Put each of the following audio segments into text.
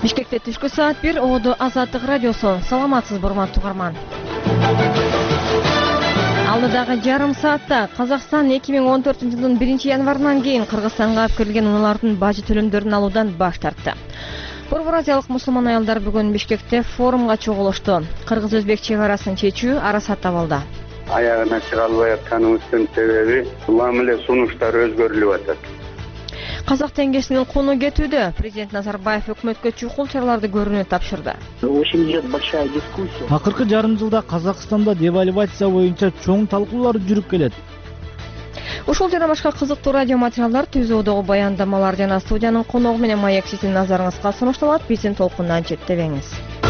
Бишкекте түшкү саат 1 Оодо Азаттык радиосу. Саламатсызбы урматтуу угарман. Алдыдагы жарым саатта Казакстан 2014-жылдын 1-январынан кийин Кыргызстанга алып кирилген унаалардын бажы төлөмдөрүн алуудан баш тартты. Борбор Азиялык мусулман аялдар бүгүн Бишкекте форумга чогулушту. Кыргыз-өзбек чек арасын чечүү арасат абалда. Аягына чыга албай атканыбыздын себеби мамиле сунуштар өзгөрүлүп атат. Казак теңгесинин куну кетүүдө президент Назарбаев өкмөткө чукул чараларды көрүүнү тапшырды. Очень идет большая дискуссия. Акыркы жарым жылда Казакстанда девальвация боюнча чоң талкуулар жүрүп келет. Ушул жана башка кызыктуу радио материалдар, түзүүдөгү баяндамалар жана студиянын коногу менен маек сиздин назарыңызга сунушталат. Биздин толкундан четтебеңиз.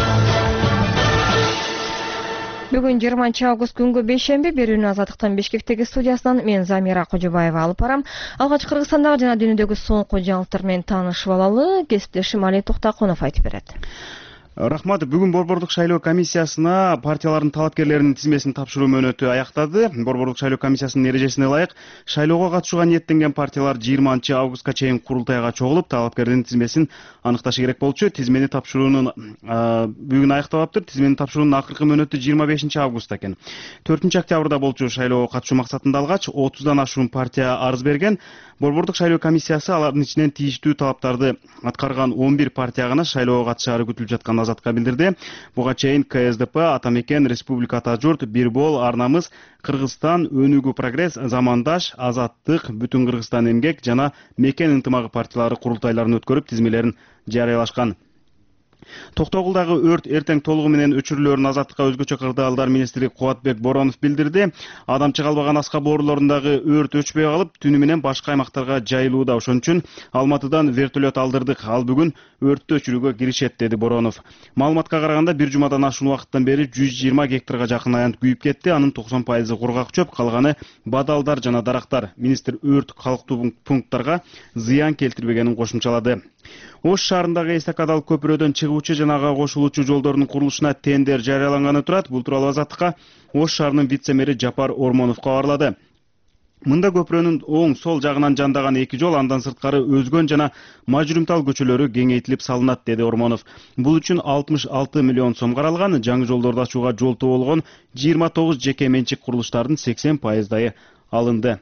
Бүгүн 20 август күнгө бейшемби. Берүүнү Азаттыктын Бишкектеги студиясынан мен Замира Кожобаева алып барам. Алгач Кыргызстандагы жана дүйнөдөгү соңку жаңылыктар менен таанышып алалы. Кесиптешим Али Токтакунов айтып берет. Рахмат. Бүгүн Борбордук шайлоо комиссиясына партиялардын талапкерлеринин тизмесин тапшыруу мөөнөтү аяктады. Борбордук шайлоо комиссиясынын эрежесине ылайык шайлоого катышууга ниеттенген партиялар 20 августка чейин курултайга чогулуп, талапкердин тизмесин аныкташы керек болчу. Тизмени тапшыруунун бүгүн аякталыптыр. Тизмени тапшыруунун акыркы мөөнөтү 25 августта экен. 4 октябрда болчу. Шайлоого катышуу максатында алгач 30дан ашуун партия арыз берген. Борбордук шайлоо комиссиясы алардын ичинен тийиштүү талаптарды аткарган 11 партия гана шайлоого катышаары күтүлүп жаткан Азатка билдирди. Буга чейин КСДП, Атамекен, Республика Ата журт, Бирбол, Арнамыз, Кыргызстан, Өнүгүү прогресс, Замандаш, Азаттык, Бүтүн Кыргызстан эмгек жана Мекен ынтымагы партиялары курултайларын өткөрүп, тизмелерин жарыялашкан. Токтогулдагы өрт эртең толугу менен өчүрүлөөрүн Азаттыкка өзгөчө кырдаалдар министри Кубатбек Боронов билдирди. Адам чыгалбаган аска боорлорундагы өрт өчпөй калып, түнү менен башка аймактарга жайылууда. Ошон үчүн Алматыдан вертолет алдырдык. Ал бүгүн өрттү өчүрүүгө киришет, деди Боронов. Маалыматка караганда 1 жумадан ашуун убакыттан бери 120 гектарга жакын аянт күйүп кетти. Анын 90% кургак чөп, калганы бадалдар жана дарактар. Министр өрт калктуу пункттарга зыян келтирбегенин кошумчалады. Ош шаарындагы эстакадалык көпүрөдөн чыгуучу жана ага кошулуучу жолдордун курулушуна тендер жарыяланганы турат. Бул тууралуу Азаттыкка Ош шаарынын вице-мэри Жапар Ормонов кабарлады. Мында көпүрөнүн оң сол жагынан жандаган 2 жол, андан сырткары Өзгөн жана Мажурумтал көчөлөрү кеңейтилип салынат, деди Ормонов. Бул үчүн 66 миллион сом каралган. Жаңы жолдорду ачууга жолтоо болгон 29 жеке менчик курулуштардын 80% алынды.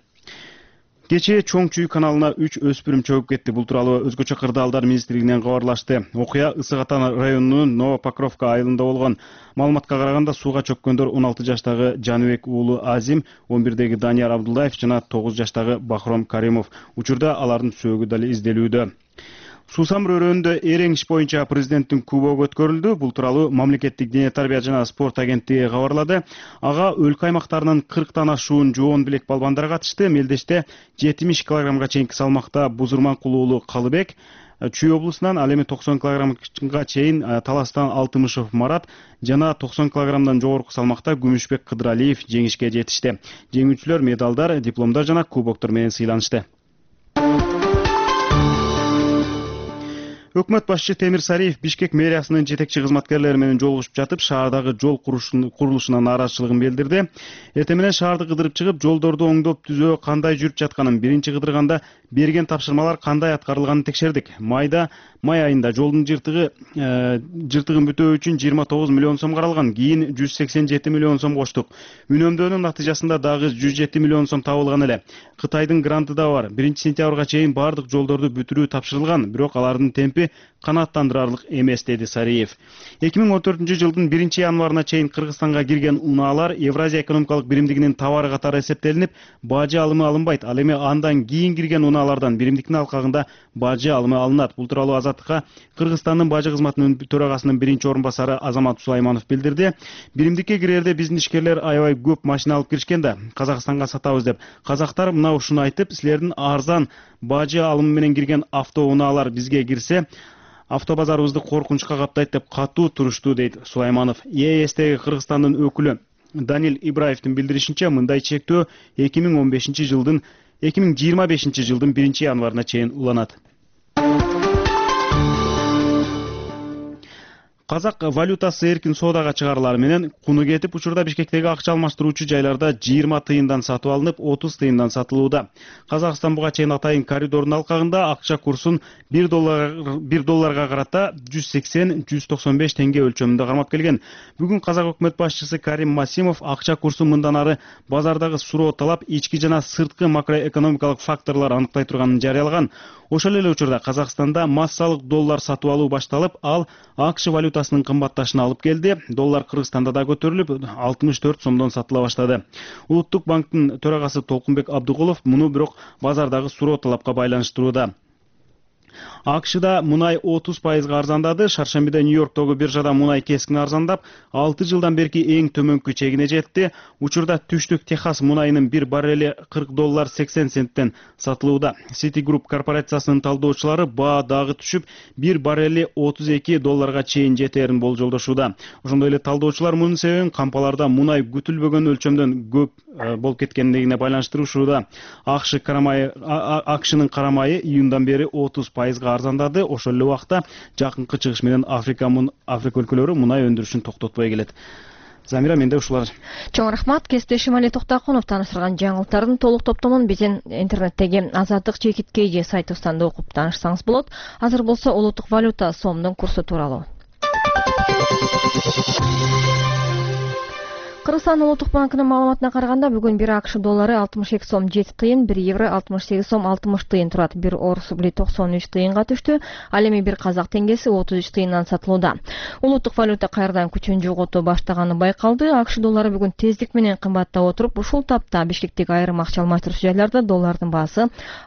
Кечээ Чоң Чүй каналына 3 өспүрүм чөгүп кетти. Бул тууралуу өзгөчө кырдаалдар министрлигинен кабарлашты. Окуя Ысык Ата районунун Новопокровка айылында болгон. Маалыматка караганда сууга чөккөндөр 16 жаштагы Жаныбек уулу Азим, 11-деги Данияр Абдуллаев жана 9 жаштагы Бахром Каримов. Учурда алардын сөөгү дали изделүүдө. Суусам районунда эрең иш боюнча президенттин кубогу өткөрүлдү. Бул тууралуу мамлекеттик дене тарбия жана спорт агенттиги кабарлады. Ага өлкө аймактарынын 40тан ашуун жоон билек балбандар катышты. Мелдеште 70 килограммга чейинки салмакта Бузурманкул уулу Калыбек, Чүй облусунан ал эми 90 килограммга чейин Таластан Алтымышев Марат жана 90 килограммдан жогорку салмакта Күмүшбек Кыдыралиев жеңишке жетишти. Жеңүүчүлөр медалдар, дипломдор жана кубоктор менен сыйланышты. Өкмөт башчы Темир Сариев Бишкек мэриясынын жетекчи кызматкерлери менен жолугушуп жатып, шаардагы жол курулушуна нааразычылыгын билдирди. Эртең менен шаарды кыдырып чыгып, жолдорду оңдоп түзөө кандай жүрүп жатканын, биринчи кыдырганда берген тапшырмалар кандай аткарылганын текшердик. Май айында жолдун жыртыгын бүтөө үчүн 29 миллион сом каралган, кийин 187 миллион сом коштук. Үнөмдөөнүн натыйжасында дагы 107 миллион сом табылган эле. Кытайдын гранты да бар. 1-сентябрга чейин бардык жолдорду бүтүрүү тапшырылган, бирок алардын темпи канааттандырарлык эмес, деди Сариев. 2014-жылдын 1-январына чейин Кыргызстанга кирген унаалар Евразия экономикалык биримдигинин товары катары эсептелинип, бажы алымы алынбайт. Ал эми андан кийин кирген унаалардан биримдиктин алкагында бажы алымы алынат. Бул тууралуу Азаттыкка Кыргызстандын бажы кызматынын төрагасынын биринчи орун басары Азамат Сулайманов билдирди. Биримдикке кирерде биздин ишкерлер аябай көп машина алып киришкен да, Казакстанга сатабыз деп. Казактар мына ушуну айтып, силердин арзан бажы алымы менен кирген автоунаалар бизге кирсе, автобазарыбызды коркунучка каптайт деп катуу турушту, дейт Сулайманов. ЕСТеги Кыргызстандын өкүлү Данил Ибраевдин билдиришинче, мындай чектөө 2025 жылдын 1-январына чейин уланат. Казак валютасы эркин соодага чыгарылары менен куну кетип, учурда Бишкектеги акча алмаштыруучу жайларда 20 тыйындан сатып алынып, 30 тыйындан сатылууда. Казакстан буга чейин Атайын коридорунун алкагында акча курсун $1 долларга карата 180-195 теңге өлчөмүндө кармап келген. Бүгүн Казак өкмөт башчысы Карим Масимов акча курсун мындан ары базардагы суроо талап, ички жана сырткы макроэкономикалык факторлор аныктай турганын жарыялаган. Ошол эле учурда Казакстанда массалык доллар сатып алуу башталып, ал АКШ валютасынын кымбатташына алып келди. Доллар Кыргызстанда да көтөрүлүп, 64 сомдон сатыла баштады. Улуттук банктын төрагасы Толкунбек Абдыгулов муну бирок базардагы суроо талапка байланыштырууда. АКШда мунай 30% арзандады. Шаршембиде Нью-Йорктогу биржада мунай кескин арзандап, 6 жылдан берки эң төмөнкү чегине жетти. Учурда түштүк Техас мунайынын 1 баррели $40.80 сатылууда. Citigroup корпорациясынын талдоочулары баа дагы түшүп, 1 баррели $32 чейин жетерин болжолдошууда. Ошондой эле талдоочулар мунун себебин кампаларда мунай күтүлбөгөн өлчөмдөн көп болуп кеткендигине байланыштырышууда. АКШнын карамайы июндан бери 30% арзандады. Ошол эле убакта жакынкы чыгыш менен Африка өлкөлөрү мунай өндүрүшүн токтотпой келет. Замира, менде ушулар. Чоң рахмат. Кесиптешим Али Токтакунов таанышырган жаңылыктардын толук топтомун биздин интернеттеги Азаттык ЧК сайтыбыздан да окуп таанышсаңыз болот. Азыр болсо улуттук валюта сомдун курсу тууралуу. Кыргызстан улуттук банкынын маалыматына караганда бүгүн 1 АКШ доллары 62 сом 7 тыйын, 1 евро 68 сом 60 тыйын турат. 1 орус рубли 93 тыйынга түштү. Ал эми 1 казак теңгеси 33 тыйындан сатылууда. Улуттук валюта кайрадан күчүн жоготуу баштаганы байкалды. АКШ доллары бүгүн тездик менен кымбаттап отуруп, ушул тапта Бишкектеги айрым акча алмаштыруучу жайларда доллардын баасы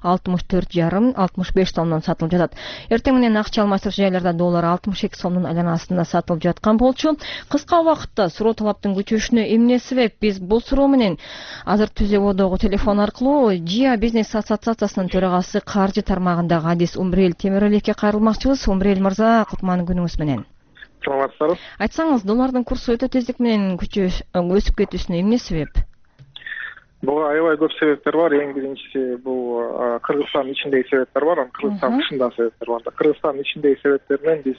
64,5-65 сомдон сатылып жатат. Эртең менен акча алмаштыруучу жайларда доллар 62 сомдун айланасында сатылып жаткан болчу. Кыска убакытта суроо талаптын күчөшүнө эмне себеп? Биз бул суроо менен азыр Түзөбодогу телефон аркылуу ЖИА бизнес ассоциациясынын төрагасы каржы тармагындагы адис Умрел Темирелекке кайрылмакчыбыз. Умрел мырза, кутман күнүңүз менен. Саламатсызбы? Айтсаңыз, доллардын курсу өтө тездик менен өсүп кетүүсүнө эмне себеп? Буга аябай көп себептер бар. Эң биринчиси бул Кыргызстандын ичиндеги себептер бар, анан Кыргызстандын тышындагы себептер бар. Кыргызстандын ичиндеги себептер менен биз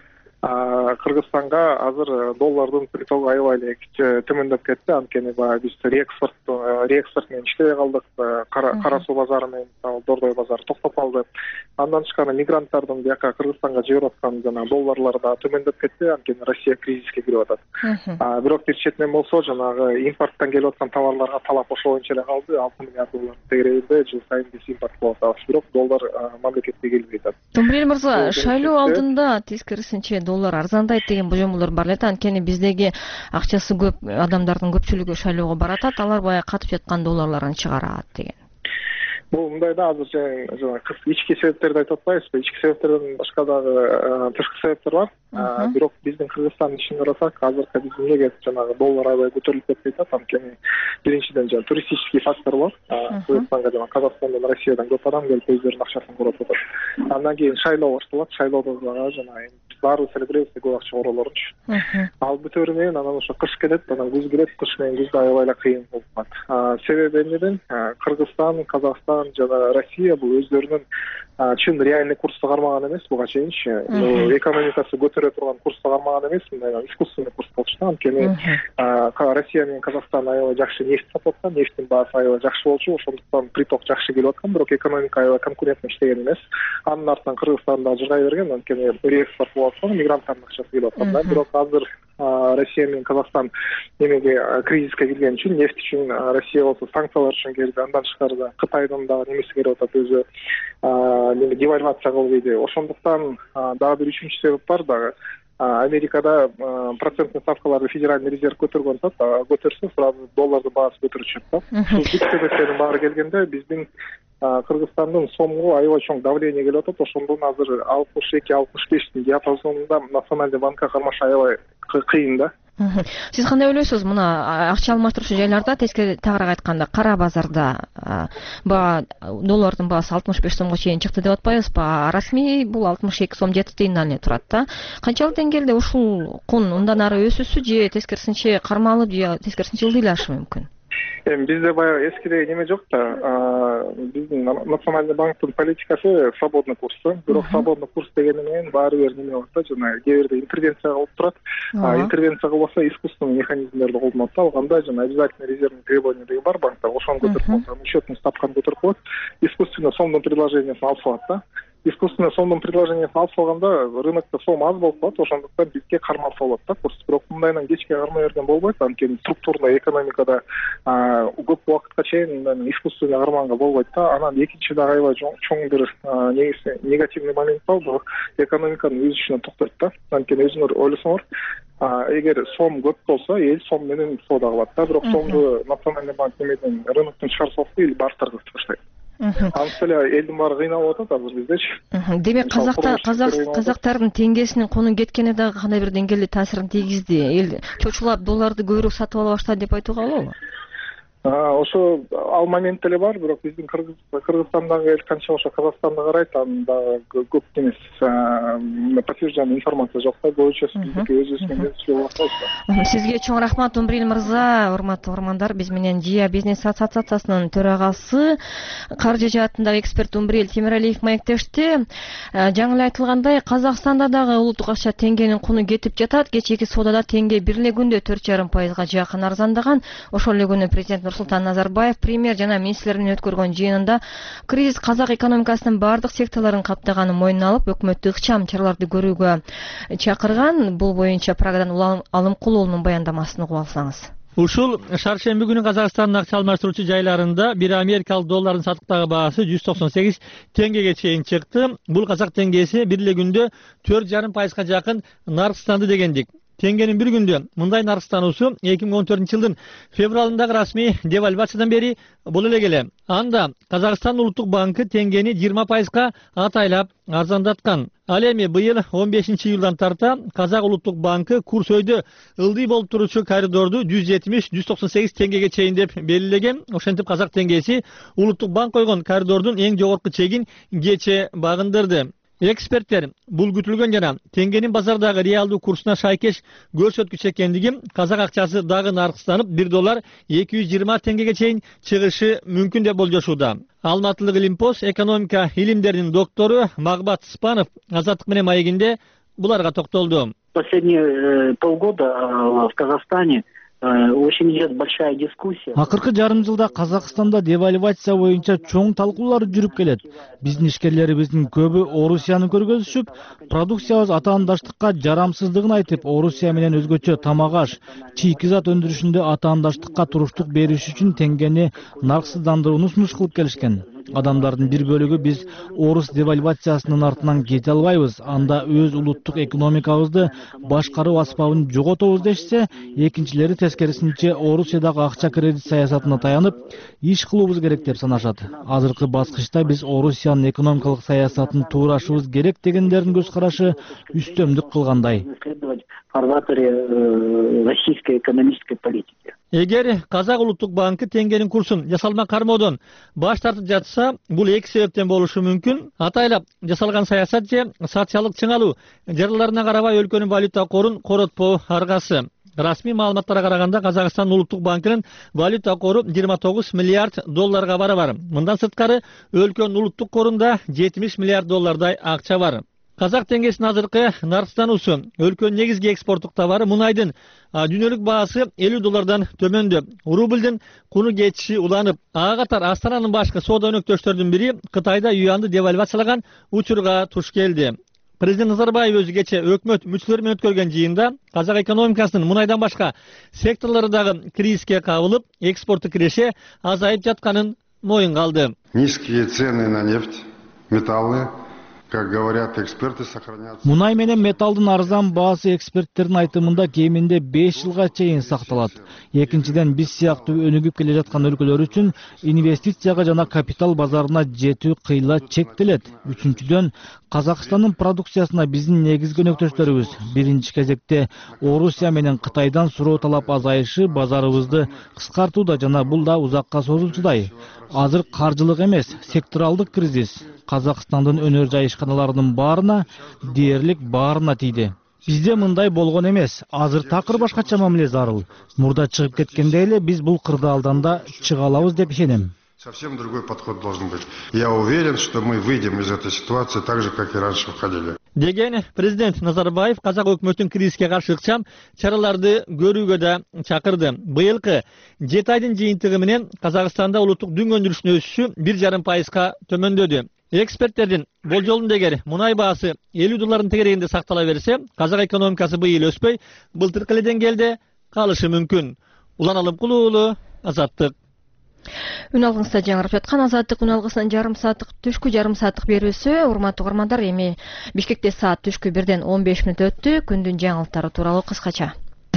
Кыргызстанга азыр доллардын притогу аябай эле төмөндөп кетти. Анткени биз реэкспорт менен иштебей калдык. Кара суу базары менен Дордой базары токтоп калды. Андан тышкары мигранттардын бияка Кыргызстанга жиберип аткан жана долларлар да төмөндөп кетти. Анткени Россия кризиске кирип атат. Бирок бир четинен болсо жанагы импорттон келип аткан товарларга талап ошол боюнча эле калды. $6 миллиард тегерегинде жыл сайын биз импорт кылып атабыз. Бирок доллар мамлекетке келбей атат. Умрел мырза, шайлоо алдында тескерисинче доллар арзандайт деген божомолдор бар эле. Анткени биздеги акчасы көп адамдардын көпчүлүгү шайлоого баратат, алар баягы катып жаткан долларларын чыгарат деген. Бул мындай да, азыр жана ички себептерди айтып атпайбызбы? Ички себептерден башка дагы тышкы себептер бар. Бирок биздин Кыргызстандын ишин карасак, азыркы биз эмнеге жанагы доллар аябай көтөрүлүп кетип атат? Анткени биринчиден жана туристический фактор бар. Кыргызстанга жана Казакстандан, Россиядан көп адам келип өздөрүнүн акчасын курап атат. Андан кийин шайлоо башталат. Шайлоодо дагы жана баары эле билебиз, көп акча куралорчу. Ал бүтөөрү менен анан ошо кыш келет, анан күз келет, кыш менен күздө аябай эле кыйын болуп калат. Себеби эмнеден? Кыргызстан, Казакстан жана Россия бул өздөрүнүн чын реальный курсту кармаган эмес буга чейинчи. Экономикасы көтөрө турган курсту кармаган эмес, мындай искусственный курс болчу. Анткени Россия менен Казакстан аябай жакшы нефть сатып аткан, нефттин баасы аябай жакшы болчу, ошондуктан приток жакшы келип аткан, бирок экономика аябай конкурентно иштеген эмес. Анын артынан Кыргызстан да жыргай берген, анткени реэкспорт болуп аткан, мигранттардын акчасы келип аткан. Бирок азыр Россия менен Казакстан немеге кризиске кирген үчүн, нефть үчүн Россия болсо санкциялар үчүн кирди. Андан тышкары Кытайдын дагы немеси келип атат, өзү девальвация кылып ийди. Ошондуктан дагы бир үчүнчү себеп бар дагы. Америкада процентный ставкаларды Федеральный резерв көтөргөн атат, көтөрсө сразу доллардын баасы көтөрүшөт да. Ушул бүт себептердин баары келгенде биздин Кыргызстандын сомго аябай чоң давление келип атат. Ошондон азыр 62-65 диапазонунда Национальный банкка кармаш аябай кыйын да. Сиз кандай ойлойсуз? Мына акча алмаштыруучу жайларда, тескери тагыраак айтканда, кара базарда доллардын баасы 65 сомго чейин чыкты деп атпайбызбы? Расмий бул 62 сом 7 тыйындан эле турат да. Канчалык деңгээлде ушул кун ундан ары өсүүсү же тескерисинче кармалып, же тескерисинче ылдыйлашы мүмкүн? Эми бизде баягы эскидеги неме жок да. Биздин Национальный банктын политикасы свободный курс. Бирок свободный курс дегени менен баары бир неме бар да, жана кээ бирде интервенция кылып турат. Интервенция кылбаса искусственный механизмдерди колдонот да. Алганда жана обязательный резервный требование деген бар банкта. Ошону көтөрүп алса, учетный ставканы көтөрүп коет. Искусственно сомдун предложениясын алып салат да. Искусственно сомдун предложениясын алып салганда рынокто сом аз болуп калат, ошондуктан бизге кармалса болот да курс. Бирок мындайынан кечке кармай берген болбойт, анткени структурный экономикада көп убакытка чейин искусственный карманга болбойт да. Анан экинчи дагы аябай чоң бир негативный момент бар, бул экономиканын өсүшүнө токтойт да. Анткени өзүңөр ойлосоңор, эгер сом көп болсо, эл сом менен соода кылат да. Бирок сомду Национальный банк немеден рыноктон чыгарып салса, эл бартыр кылып таштайт. Анысы эле элдин баары кыйналып атат азыр биздечи. Демек казактардын теңгесинин конуп кеткени дагы кандай бир деңгээлде таасирин тийгизди. Эл чочулап долларды көбүрөөк сатып ала баштады деп айтууга болобу? Ошо ал момент эле бар, бирок биздин Кыргызстандагы эл канча ошо Казакстанды карайт, анын дагы көп эмес подтвержденный информация жок да, көбүнчөсү биздики өзүбүз менен сүйлөп атабыз. Сизге чоң рахмат, Умбрил мырза. Урматтуу угармандар, биз менен ЖИА бизнес ассоциациясынын төрагасы, каржы жаатындагы эксперт Умбрил Темиралиев маектешти. Жаңы эле айтылгандай, Казакстанда дагы улуттук акча теңгенин куну кетип жатат. Кечээки соодада теңге бир эле күндө 4,5% жакын арзандаган. Ошол эле күнү президент Нурсултан Назарбаев премьер жана министрлер менен өткөргөн жыйынында кризис казак экономикасынын бардык секторлорун каптаганын мойнуна алып, өкмөттү ыкчам чараларды көрүүгө чакырган. Бул боюнча Прагадан Алымкул уулунун баяндамасын угуп алсаңыз. Ушул шаршемби күнү Казакстандын акча алмаштыруучу жайларында бир америкалык доллардын сатыктагы баасы 198 теңгеге чейин чыкты. Бул казак теңгеси бир эле күндө 4,5% жакын наркстанды дегендик. Теңгенин бир күндө мындай наркстануусу 2014 жылдын февралындагы расмий девальвациядан бери боло эле келе. Анда Казакстан улуттук банкы теңгени 20%га атайлап арзандаткан. Ал эми быйыл 15-июлдан тарта Казак улуттук банкы курс өйдө ылдый болуп туручу коридорду 170-198 теңгеге чейин деп белгилеген. Ошентип казак теңгеси улуттук банк койгон коридордун эң жогорку чегин кече багындырды. Эксперттер бул күтүлгөн жана теңгенин базардагы реалдуу курсуна шайкеш көрсөткүч экендиги, казак акчасы дагы наркстанып $1 220 теңгеге чейин чыгышы мүмкүн деп болжошууда. Алматылык Илимпост экономика илимдеринин доктору Магбат Спанов Азаттык менен маегинде буларга токтолду. Последние полгода в Казахстане очень идет большая дискуссия. Акыркы жарым жылда Казакстанда девальвация боюнча чоң талкуулар жүрүп келет. Биздин ишкерлерибиздин көбү Орусияны көргөзүшүп, продукциябыз атаандаштыкка жарамсыздыгын айтып, Орусия менен өзгөчө тамак аш, чийки зат өндүрүшүндө атаандаштыкка туруштук бериш үчүн теңгени нарксыздандырууну сунуш кылып келишкен. Адамдардын бир бөлүгү биз орус девальвациясынын артынан кете албайбыз, анда өз улуттук экономикабызды башкаруу аспабын жоготобуз дешсе, экинчилери тескерисинче Орусиядагы акча кредит саясатына таянып, иш кылуубуз керек деп санашат. Азыркы баскычта биз Орусиянын экономикалык саясатын туурашыбыз керек дегендердин көз карашы үстөмдүк кылгандай. Российской экономической политики. Эгер Казак улуттук банкы теңгенин курсун жасалма кармоодон баш тартып жатса, бул эки себептен болушу мүмкүн. Атайлап жасалган саясат же социалдык чыңалуу жараларына карабай өлкөнүн валюта корун коротпоо аргасы. Расмий маалыматтарга караганда Казакстан улуттук банкынын валюта кору 29 миллиард долларга барабар. Мындан сырткары өлкөнүн улуттук корунда 70 миллиард доллардай акча бар. Казак теңгесинин азыркы наркстануусу өлкөнүн негизги экспорттук товары мунайдын дүйнөлүк баасы $50 төмөндө. Рублдун куну кетиши уланып, ага катар Астананын башкы соода өнөктөштөрдүн бири Кытайда юанды девальвациялаган учурга туш келди. Президент Назарбаев өзү кече өкмөт мүчөлөрү менен өткөргөн жыйында казак экономикасынын мунайдан башка секторлору дагы кризиске кабылып, экспортту киреше азайып жатканын моюнга алды. Низкие цены на нефть, металлы, как говорят эксперты, сохранятся. Мунай менен металдын арзан баасы эксперттердин айтымында кеминде 5 жылга чейин сакталат. Экинчиден, биз сыяктуу өнүгүп келе жаткан өлкөлөр үчүн инвестицияга жана капитал базарына жетүү кыйла чектелет. Үчүнчүдөн, Казакстандын продукциясына биздин негизги өнөктөштөрүбүз биринчи кезекте Орусия менен Кытайдан суроо талап азайышы базарыбызды кыскартууда жана бул да узакка созулчудай. Азыр каржылык эмес, секторалдык кризис Казакстандын өнөр жай ишканаларынын баарына, дээрлик баарына тийди. Бизде мындай болгон эмес. Азыр такыр башкача мамиле зарыл. Мурда чыгып кеткенде эле биз бул кырдаалдан да чыга алабыз деп ишенем. Совсем другой подход должен быть. Я уверен, что мы выйдем из этой ситуации так же, как и раньше выходили. Деген президент Назарбаев казак өкмөтүнүн кризиске каршы ыкчам чараларды көрүүгө да чакырды. Быйылкы 7 айдын жыйынтыгы менен Казакстанда улуттук дүң өндүрүшүнүн өсүшү 1,5% төмөндөдү. Эксперттердин болжолунда эгер мунай баасы $50 тегерегинде сактала берсе, казак экономикасы быйыл өспөй, былтыркы эле деңгээлде калышы мүмкүн. Улан Алымкулуу уулу, Азаттык. Үн алгыңызда жаңырып жаткан Азаттык үн алгысынын түшкү жарым сааттык берүүсү. Урматтуу угармандар, эми Бишкекте саат түшкү 1-ден 15 мүнөт өттү. Күндүн жаңылыктары тууралуу кыскача.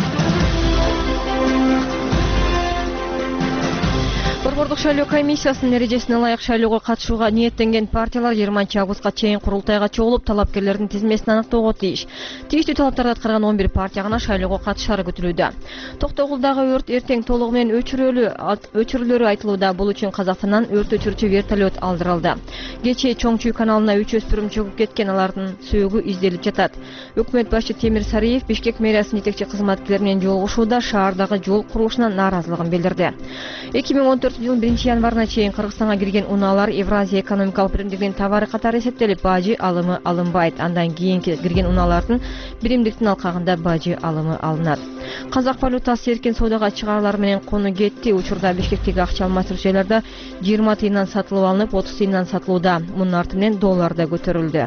Борбордук шайлоо комиссиясынын эрежесине ылайык шайлоого катышууга ниеттенген партиялар 20 августка чейин курултайга чогулуп, талапкерлердин тизмесин аныктоого тийиш. Тийиштүү талаптарды аткарган 11 партия гана шайлоого катышары күтүлүүдө. Токтогулдагы өрт эртең толугу менен өчүрүлөрү айтылууда. Бул үчүн Казакстандан өрт өчүрүүчү вертолет алдырылды. Кечээ Чоң Чүй каналына 3 өспүрүм чөгүп кеткен, алардын сөөгү изделип жатат. Өкмөт башчы Темир Сариев Бишкек мэриясынын жетекчи кызматкерлери менен жолугушууда шаардагы жол курулушуна нааразылыгын билдирди. 2014 жылдын 1-январына чейин Кыргызстанга кирген унаалар Евразия экономикалык биримдигинин товары катары эсептелип, бажы алымы алынбайт. Андан кийин кирген унаалардын биримдиктин алкагында бажы алымы алынат. Казак валютасы эркин соодага чыгаарлар менен кону кетти. Учурда Бишкектеги акча алмаштыруу жайларда 20 тыйындан сатылып алынып, 30 тыйындан сатылууда. Мунун арты менен доллар да көтөрүлдү.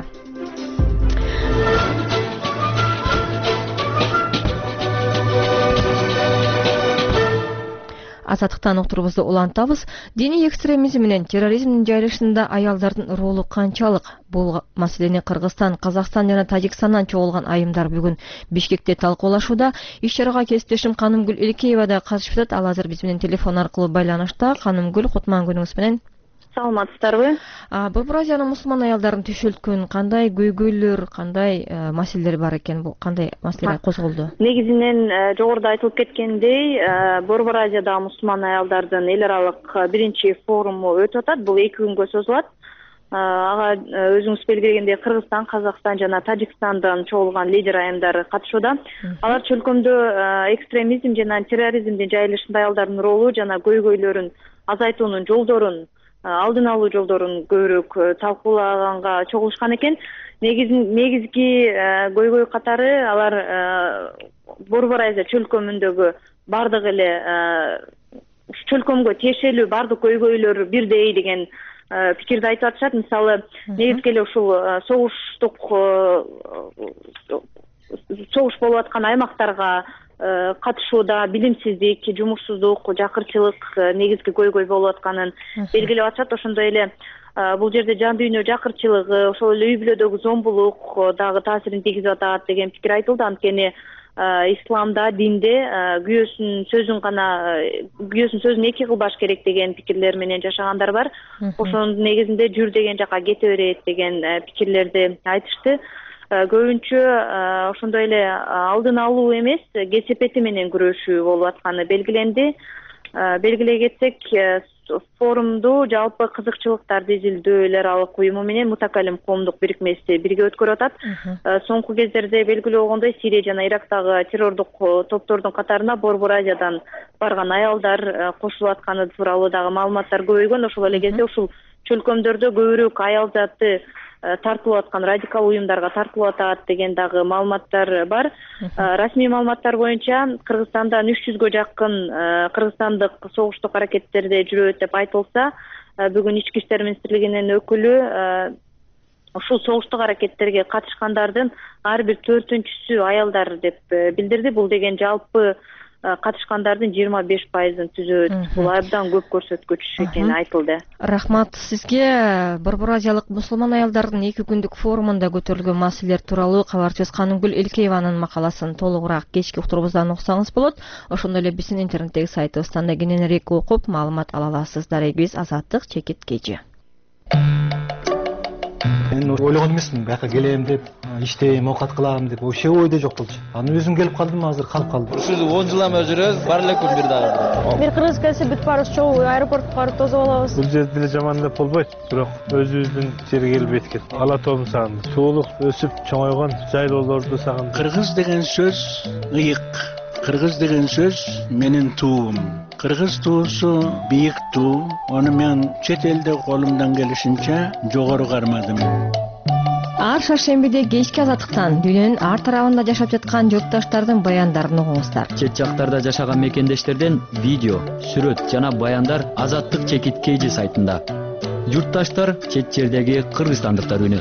Азаттыктан уктурубузду улантабыз. Диний экстремизм менен терроризмдин жайылышында аялдардын ролу канчалык? Бул маселени Кыргызстан, Казакстан жана Тажикстандан чогулган айымдар бүгүн Бишкекте талкуулашууда. Иш-чарага кесиптешим Канымгүл Илкеева да катышып жатат. Ал азыр биз менен телефон аркылуу байланышта. Канымгүл, кутман күнүңүз менен. Саламатсыздарбы? Борбор Азиянын мусулман аялдарын түшүлткөн кандай көйгөйлөр, кандай маселелер бар экен? Бул кандай маселелер козголду? Негизинен жогоруда айтылып кеткендей, Борбор Азиядагы мусулман аялдардын эл аралык биринчи форуму өтүп атат. Бул 2 күнгө созулат. Ага өзүңүз белгилегендей Кыргызстан, Казакстан жана Тажикстандан чогулган лидер айымдар катышууда. Алар чөлкөмдө экстремизм жана терроризмдин жайылышында аялдардын ролу жана көйгөйлөрүн азайтуунун жолдорун, алдын алуу жолдорун көбүрөөк талкуулаганга чогулушкан экен. Негизги көйгөй катары алар Борбор Азия чөлкөмүндөгү бардык эле чөлкөмгө тиешелүү бардык көйгөйлөр бирдей деген пикирди айтып атышат. Мисалы, негизги эле ушул согуш болуп аткан аймактарга катышууда билимсиздик, жумушсуздук, жакырчылык негизги көйгөй болуп атканын белгилеп атышат. Ошондой эле бул жерде жан дүйнө жакырчылыгы, ошол эле үй бүлөдөгү зомбулук дагы таасирин тийгизип атат деген пикир айтылды. Анткени исламда, динде күйөөсүнүн сөзүн 2 кылбаш керек деген пикирлер менен жашагандар бар. Ошонун негизинде жүр деген жака кете берет деген пикирлерди айтышты. Көбүнчө ошондой эле алдын алуу эмес, кесепети менен күрөшүү болуп атканы белгиленди. Белгилей кетсек, форумду жалпы кызыкчылыктарды изилдөө эл аралык уюму менен Мутакалим коомдук бирикмеси бирге өткөрүп атат. Соңку кездерде белгилүү болгондой, Сирия жана Ирактагы террордук топтордун катарына Борбор Азиядан барган аялдар кошулуп атканы тууралуу дагы маалыматтар көбөйгөн. Ошол эле кезде ушул чөлкөмдөрдө көбүрөөк аял заты тартылып аткан, радикал уюмдарга тартылып атат деген дагы маалыматтар бар. Расмий маалыматтар боюнча Кыргызстандан 300гө жакын кыргызстандык согуштук аракеттерде жүрөт деп айтылса, бүгүн Ички иштер министрлигинин өкүлү ушул согуштук аракеттерге катышкандардын ар бир 4-түнчүсү аялдар деп билдирди. Бул деген жалпы катышкандардын 25%-ын түзөт. Бул абдан көп көрсөткүч экени айтылды. Рахмат сизге. Борбор Азиялык мусулман аялдардын 2 күндүк форумунда көтөрүлгөн маселелер тууралуу кабарчыбыз Канымгүл Илкееванын макаласын толугураак кечки уктурубуздан уксаңыз болот. Ошондой эле биздин интернеттеги сайтыбыздан да кененирээк окуп маалымат ала аласыздар. Биз Азаттык, чекит кечи. Мен ойлогон эмесмин бияка келем деп, иштейм, оокат кылам деп, вообще ойдо жок болчу. Анан өзүм келип калдым, азыр калып калдым. Ушул 10 жыл эме жүрөбүз, бар эле күн бир дагы. Бир кыргыз келсе бүт баарыбыз чогуу аэропортко барып тосуп алабыз. Бул жерде деле жаман деп болбойт, бирок өзүбүздүн жерге келбейт экен. Ала тоомду сагындым. Суулук өсүп чоңойгон жайлоолорду сагындым. Кыргыз деген сөз ыйык. Кыргыз деген сөз менин туум. Кыргыз туусу бийик туу. Аны мен чет элде колумдан келишинче жогору кармадым. Ар шаршембиде кечки азаттыктан дүйнөнүн ар тарабында жашап жаткан журтташтардын баяндарын угуңуздар. Чет жактарда жашаган мекендештерден видео, сүрөт жана баяндар Азаттык чекит KG сайтында. Журтташтар чет жердеги кыргызстандыктар үнү.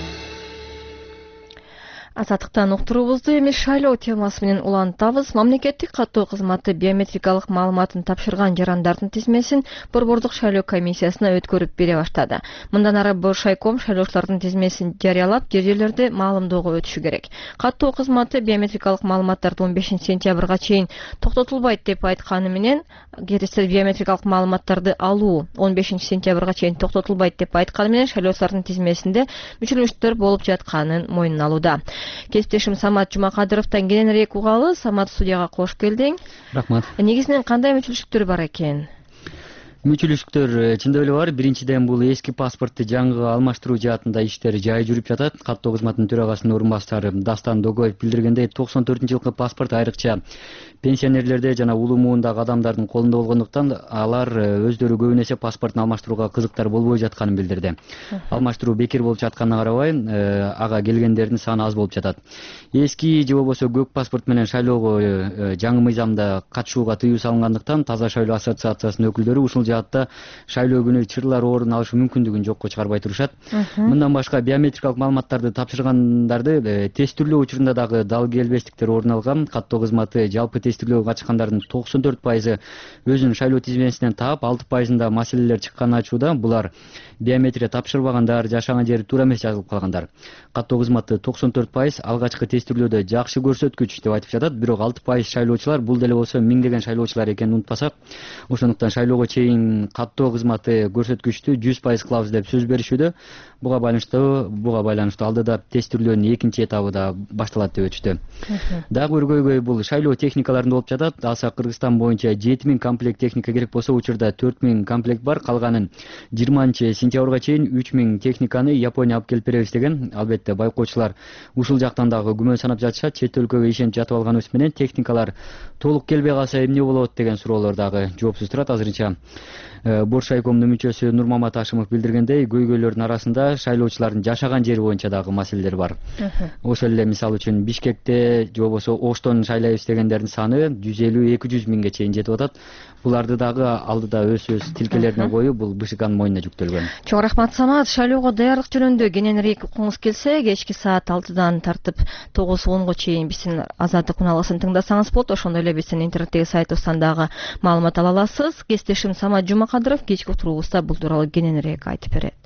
Азаттыктан уктуруубузду эми шайлоо темасы менен улантабыз. Мамлекеттик каттоо кызматы биометрикалык маалыматын тапшырган жарандардын тизмесин Борбордук шайлоо комиссиясына өткөрүп бере баштады. Мындан ары Боршайком шайлоочулардын тизмесин жарыялап, жер-жерлерде маалымдоого өтүшү керек. Каттоо кызматы биометрикалык маалыматтарды 15 сентябрга чейин токтотулбайт деп айтканы менен, кериси биометрикалык маалыматтарды алуу 15 сентябрга чейин токтотулбайт деп айтканы менен шайлоочулардын тизмесинде мүчөлүштөр болуп жатканын мойнуна алууда. Кесиптешим Самат Жумакадыровдон кененирээк угалы. Самат, студияга кош келдиң. Рахмат. Негизинен кандай мүчөлүштөр бар экен? Мүчөлүштөр чындап эле бар. Биринчиден бул эски паспортты жаңы алмаштыруу жаатында иштер жай жүрүп жатат. Каттоо кызматынын төрагасынын орун басары Дастан Догоев билдиргендей, 94-жылкы паспорт айрыкча пенсионерлерде жана улуу муундагы адамдардын колунда болгондуктан алар өздөрү көбүн эсе паспортун алмаштырууга кызыктар болбой жатканын билдирди. Алмаштыруу бекер болуп жатканына карабай, ага келгендердин саны аз болуп жатат. Эски же болбосо көк паспорт менен шайлоого жаңы мыйзамда катышууга тыюу салынгандыктан Таза шайлоо ассоциациясынын өкүлдөрү ушул жаатта шайлоо күнү чырлар орун алышы мүмкүндүгүн жокко чыгарбай турушат. Мындан башка биометрикалык маалыматтарды тапшыргандарды тестирлөө учурунда дагы дал келбестиктер орун алган. Каттоо кызматы жалпы тестирлөөгө катышкандардын 94% өзүнүн шайлоо тизмесинен таап, 6% маселелер чыкканын айтууда. Булар биометрия тапшырбагандар, жашаган жери туура эмес жазылып калгандар. Каттоо кызматы 94% алгачкы тестирлөөдө жакшы көрсөткүч деп айтып жатат, бирок 6% шайлоочулар, бул деле болсо миңдеген шайлоочулар экенин унутпасак, ошондуктан шайлоого чейин каттоо кызматы көрсөткүчтү 100% кылабыз деп сөз беришүүдө. Буга байланыштуу алдыда тестирлөөнүн экинчи этабы да башталат деп өтүштү. Дагы бир көйгөй бул шайлоо техникаларында болуп жатат. Алса Кыргызстан боюнча 7000 комплект техника керек болсо, учурда 4000 комплект бар. Калганын 20 сентябрга чейин 3000 техниканы Япония алып келип беребиз деген. Албетте байкоочулар ушул жактан дагы күмөн санап жатышат. Чет өлкөгө ишенип жатып алганыбыз менен техникалар толук келбей калса эмне болот деген суроолор дагы жоопсуз турат. Азырынча Боршайкомдун мүчөсү Нурмамат Ашымов билдиргендей, көйгөйлөрдүн арасында шайлоочулардын жашаган жери боюнча дагы маселелер бар. Ошол эле мисалы үчүн Бишкекте же болбосо Оштон шайлайбыз дегендердин саны 150-200 миңге чейин жетип атат. Буларды дагы алдыда өз тилкелерине коюп, бул БШКнын мойнуна жүктөлгөн. Чоң рахмат, Самат. Шайлоого даярдык жөнүндө кененирээк укуңуз келсе, кечки саат 6-дан тартып 9-10го чейин биздин Азаттык унаалысын тыңдасаңыз болот. Ошондой эле биздин интернеттеги сайтыбыздан дагы маалымат ала аласыз. Кесиптешим Самат Жумакадыров кечки уктуруубузда бул тууралуу кененирээк айтып берет.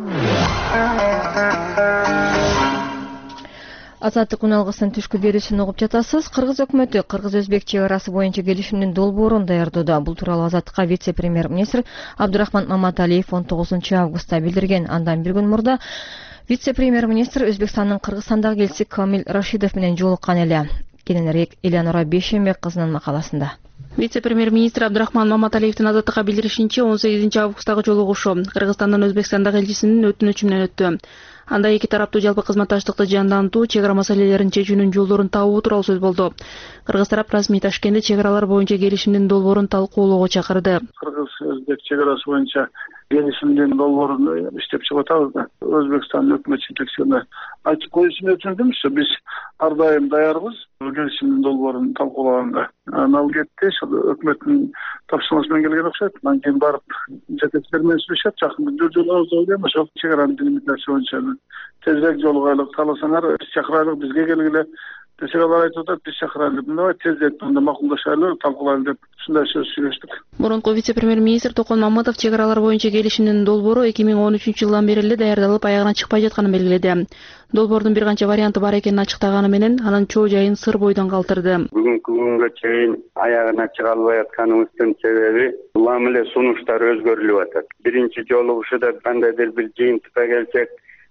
Азаттык уналгысынын түшкү берүүсүн угуп жатасыз. Кыргыз өкмөтү кыргыз-өзбек чек арасы боюнча келишимдин долбоорун даярдоодо. Бул тууралуу Азаттыкка вице-премьер-министр Абдурахман Маматалиев 19 августта билдирген. Андан бир күн мурда вице-премьер-министр Өзбекстандын Кыргызстандагы элчиси Камил Рашидов менен жолуккан эле. Кененирээк Элеонора Бейшембек кызынын макаласында. Вице-премьер-министр Абдурахман Маматалиевдин Азаттыкка билдиришинче, 18 августтагы жолугушу Кыргызстандын Өзбекстандагы элчисинин өтүнүчү менен өттү. Анда эки тараптуу жалпы кызматташтыкты жандантуу, чек ара маселелерин чечүүнүн жолдорун табуу тууралуу сөз болду. Кыргыз тарап расмий Ташкентте чек аралар боюнча келишимдин долбоорун талкуулоого чакырды. Кыргыз-өзбек чек арасы боюнча келишимдин долбоорун иштеп чыгып атабыз да. Өзбекстандын өкмөт жетекчилине айтып коюшун өтүндүм. Биз ар дайым даярбыз келишимдин долбоорун талкуулаганга. Ал кетти, өкмөттүн тапшырмасы менен келген окшойт. Андан кийин барып жетекчилер менен сүйлөшөт. Жакын күндө жолугабыз деп ойлойм. Ошол чек аранын делимитациясы боюнча тезирээк жолугайлык, кааласаңар биз чакырайлык, бизге келгиле десек, алар айтып атат, биз чакырайлы. Мындай тезирээк анда макулдашайлы, талкуулайлы деп ушундай сөз сүйлөштүк. Мурунку вице-премьер-министр Токон Маматов чек аралар боюнча келишимдин долбоору 2013 жылдан бери эле даярдалып аягына чыкпай жатканын белгиледи. Долбоордун бир канча варианты бар экенин ачыктаганы менен анын чоо жайын сыр бойдон калтырды. Бүгүнкү күнгө чейин аягына чыга албай атканыбыздын себеби мамиле сунуштар өзгөрүлүп атат. Биринчи жолугушуда кандайдыр бир жыйынтыкка келсек,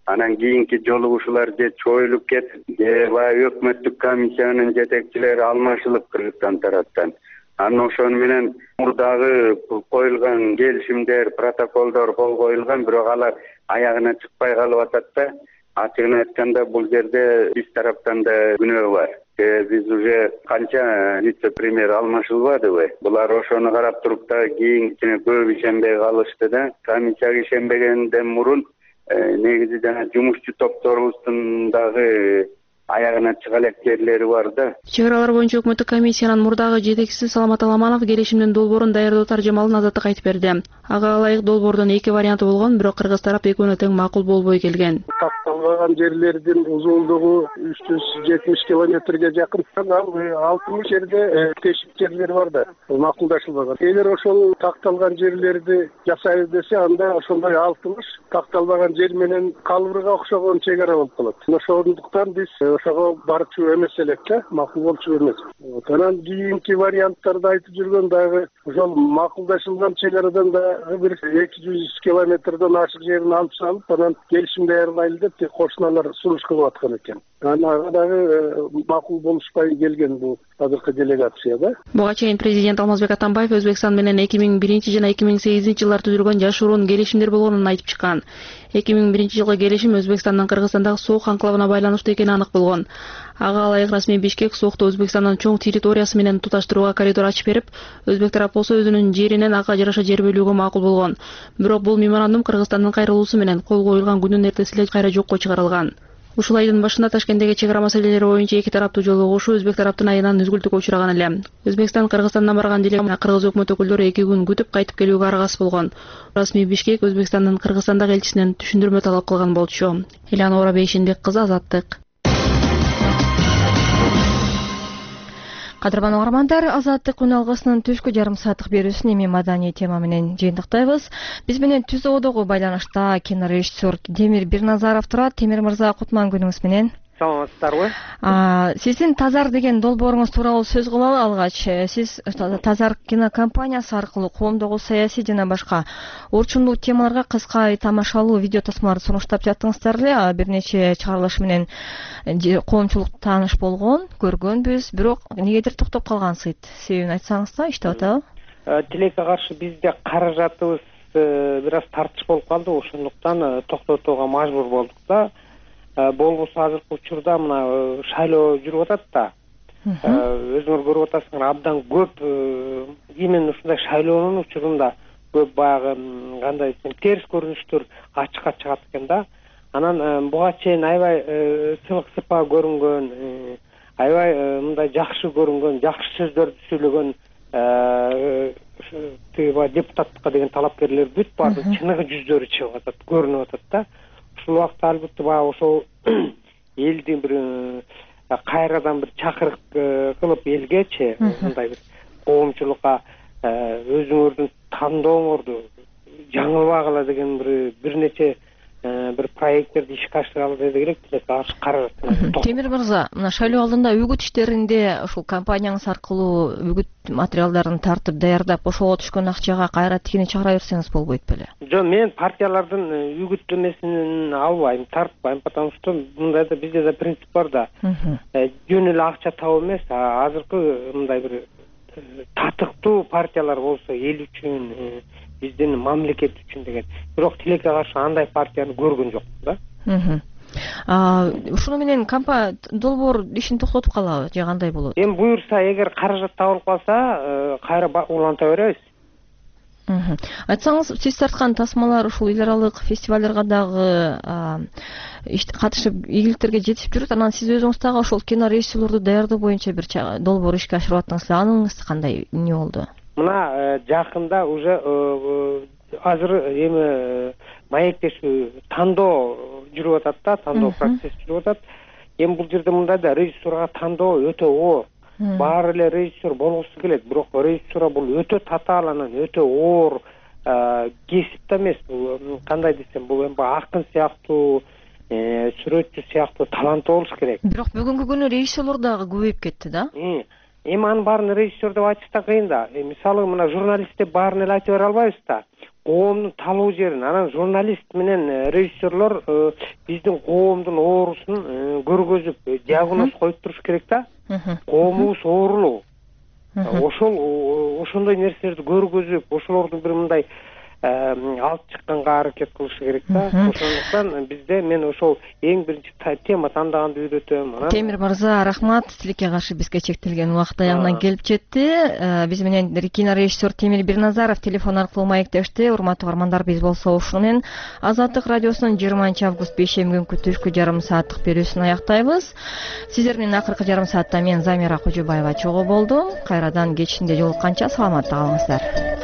Анан кийинки жолугушуулар же чоюлуп кетип, же баягы өкмөттүк комиссиянын жетекчилери алмашылып Кыргызстан тараптан. Анан ошону менен мурдагы коюлган келишимдер, протоколдор кол коюлган, бирок алар аягына чыкпай калып атат да. Ачыгын айтканда бул жерде биз тараптан да күнөө бар. Биз уже канча вице-премьер алмашылбадыбы? Булар ошону карап туруп да кийин көп ишенбей калышты да. Комиссияга ишенбегенден мурун негизи жана жумушчу топторубуздун дагы аягына чыга элек жерлери бар да. Чек аралар боюнча өкмөттүк комиссиянын мурдагы жетекчиси Саламат Аламанов келишимдин долбоорун даярдоо таржымалын Азаттыкка айтып берди. Ага ылайык долбоордун эки варианты болгон, бирок кыргыз тарап экөөнө тең макул болбой келген. Такталган жерлердин узундугу 370 километрге жакын. Ал 60 жерде тешик жерлер бар да, макулдашылбаган. Эгер ошол такталган жерлерди жасайбыз десе, анда ошондой 60 такталбаган жер менен калбырга окшогон чек ара болуп калат. Ошондуктан биз ошого барчу эмес элек да, макул болчу эмес. Анан кийинки варианттарды айтып жүргөн дагы ошол макулдашылган чек арадан дагы бир 200 километрден ашык жерин алып салып, анан келишим даярдайлы деп кошуналар сунуш кылып аткан экен. Ага дагы макул болушпай келген бул азыркы делегация да. Буга чейин президент Алмазбек Атамбаев Өзбекстан менен 2001 жана 2008 жылдар түзүлгөн жашыруун келишимдер болгонун айтып чыккан. 2001 жылкы келишим Өзбекстандын Кыргызстандагы соок анклавына байланыштуу экени анык болгон. Ага ылайык расмий Бишкек соокто Өзбекстандын чоң территориясы менен туташтырууга коридор ачып берип, Өзбек тарап болсо өзүнүн жеринен ага жараша жер бөлүүгө макул болгон. Бирок бул меморандум Кыргызстандын кайрылуусу менен кол коюлган күнүн эртеси эле кайра жокко чыгарылган. Ушул айдын башында Ташкенттеги чек ара маселелери боюнча эки тараптуу жолугушуу Өзбек тараптын айынан үзгүлтүккө учураган эле. Өзбекстан Кыргызстандан барган делегация кыргыз өкмөт өкүлдөрү 2 күн күтүп кайтып келүүгө аргасыз болгон. Расмий Бишкек Өзбекстандын Кыргызстандагы элчисинен түшүндүрмө талап кылган болчу. Элеонора Бейшенбек кызы, Азаттык. Кадырман угармандар, Азаттык үн алгысынын түшкү жарым сааттык берүүсүн эми маданий тема менен жыйынтыктайбыз. Биз менен түз оодогу байланышта кинорежиссер Темир Бирназаров турат. Темир мырза, кутман күнүңүз менен. Саламатсыздарбы? Сиздин Тазар деген долбооруңуз тууралуу сөз кылалы алгач. Сиз Тазар кинокомпаниясы аркылуу коомдогу саясий жана башка орчундуу темаларга кыска тамашалуу видео тасмаларды сунуштап жаттыңыздар эле. Бир нече чыгарылыш менен коомчулук тааныш болгон, көргөнбүз, бирок негедир токтоп калгансыз. Себебин айтсаңыз да, иштеп атабы? Тилекке каршы бизде каражатыбыз бир аз тартыш болуп калды, ошондуктан токтотууга мажбур болдук да. Болбосо азыркы учурда мына шайлоо жүрүп атат да. Өзүңөр көрүп атасыңар, абдан көп именно ушундай шайлоонун учурунда көп баягы кандай десем терс көрүнүштөр ачыкка чыгат экен да. Анан буга чейин аябай сылык сыпа көрүнгөн, аябай мындай жакшы көрүнгөн, жакшы сөздөрдү сүйлөгөн депутаттыкка деген талапкерлер бүт баардык чыныгы жүздөрү чыгып атат, көрүнүп атат да. Ушул убакта албетте баягы ошол элдин бир кайрадан бир чакырык кылып элгечи мындай бир коомчулукка өзүңөрдүн тандооңорду жаңылбагыла деген бир нече бир проекттерди ишке ашыралы деди керек, тилекке каршы каражат. Темир мырза, мына шайлоо алдында үгүт иштеринде ушул компанияңыз аркылуу үгүт материалдарын тартып даярдап, ошого түшкөн акчага кайра тигине чыгара берсеңиз болбойт беле? Жок, мен партиялардын үгүттөмөсүн албайм, тартпайм, потому что мындай да бизде да принцип бар да. Жөн эле акча табуу эмес, азыркы мындай бир татыктуу партиялар болсо эл үчүн, биздин мамлекет үчүн деген. Бирок тилекке каршы андай партияны көргөн жокмун да. Ушуну менен долбоор ишин токтотуп калабы же кандай болот? Эми буюрса, эгер каражат табылып калса, кайра уланта беребиз. Айтсаңыз, сиз тарткан тасмалар ушул эл аралык фестивалдарга дагы катышып, ийгиликтерге жетишип жүрөт. Анан сиз өзүңүз дагы ошол кинорежиссерлорду даярдоо боюнча бир долбоор ишке ашырып аттыңыз. Аныңыз кандай, эмне болду? Мына жакында уже азыр эми маектешүү тандоо жүрүп атат да, тандоо процесси жүрүп атат. Эми бул жерде мындай да, режиссурга тандоо өтө оор. Баары эле режиссер болгусу келет, бирок режиссура бул өтө татаал, анан өтө оор кесип да эмес. Бул кандай десем, бул эми акын сыяктуу, сүрөтчү сыяктуу таланттуу болуш керек. Бирок бүгүнкү күнү режиссерлор дагы көбөйүп кетти да. Эми анын баарын режиссер деп айтыш да кыйын да. Мисалы мына журналист деп баарын эле айтып бере албайбыз да. коомдун талуу жерин. Анан журналист менен режиссерлор биздин коомдун оорусун көргөзүп диагноз коюп туруш керек да. Коомубуз оорулуу. Ошондой нерселерди көргөзүп, ошолорду бир мындай алып чыкканга аракет кылыш керек да. Ошондуктан бизде мен ошол эң биринчи тема тандаганды үйрөтөм. Темир мырза, рахмат. Тилекке каршы бизге чектелген убакыт аягына келип жетти. Биз менен кинорежиссер Темир Бирназаров телефон аркылуу маектешти. Урматтуу угармандар, биз болсо ушуну менен Азаттык радиосунун 20 август бейшемби күнкү түшкү жарым сааттык берүүсүн аяктайбыз. Сиздер менен акыркы жарым саатта мен Замира Кожобаева чогуу болдум. Кайрадан кечинде жолукканча саламатта калыңыздар.